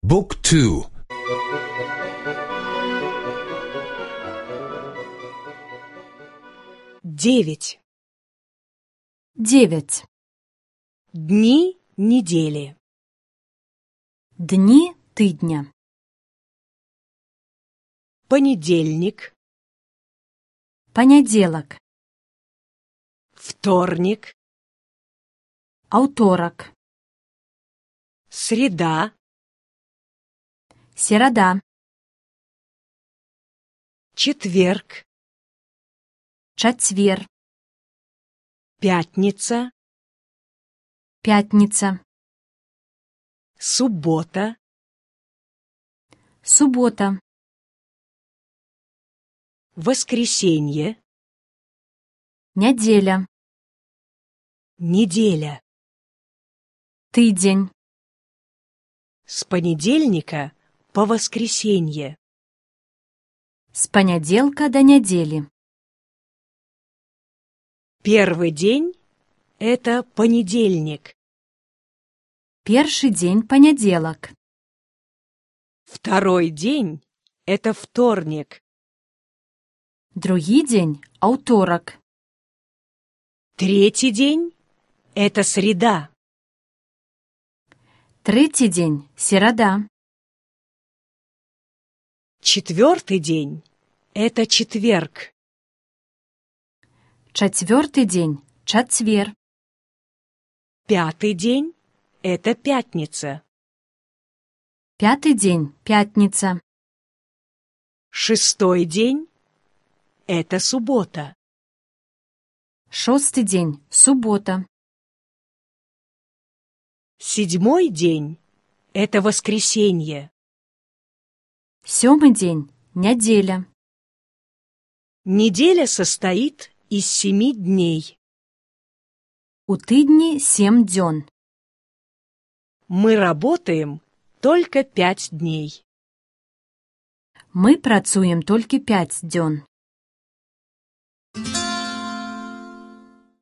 بوك تو. 9. 9. Дни недели. Дни тыдня. Понедельник, Понеделок. вторник, Ауторок. среда, Середа. четверг, Четвер. пятница, Пятница. суббота, Суббота. воскресенье, Неделя. неделя. Тыдень. С понедельника по воскресенье. С понеделка до недели. Первый день — это понедельник. Перший день понеделок. Второй день — это вторник. Другі день ауторок. Третий день — это среда. Третій день середа. Четвертый день — это четверг. Четвертий день четвер. Пятый день — это пятница. Пятий день п'ятниця. Шестой день — это суббота. Шостий день субота. Седьмой день — это воскресенье. Сьомий день неделя. Неделя состоит из 7 дней. У тыдні 7 дзён. Мы работаем только 5 дней. Мы працуем толькі 5 дзён.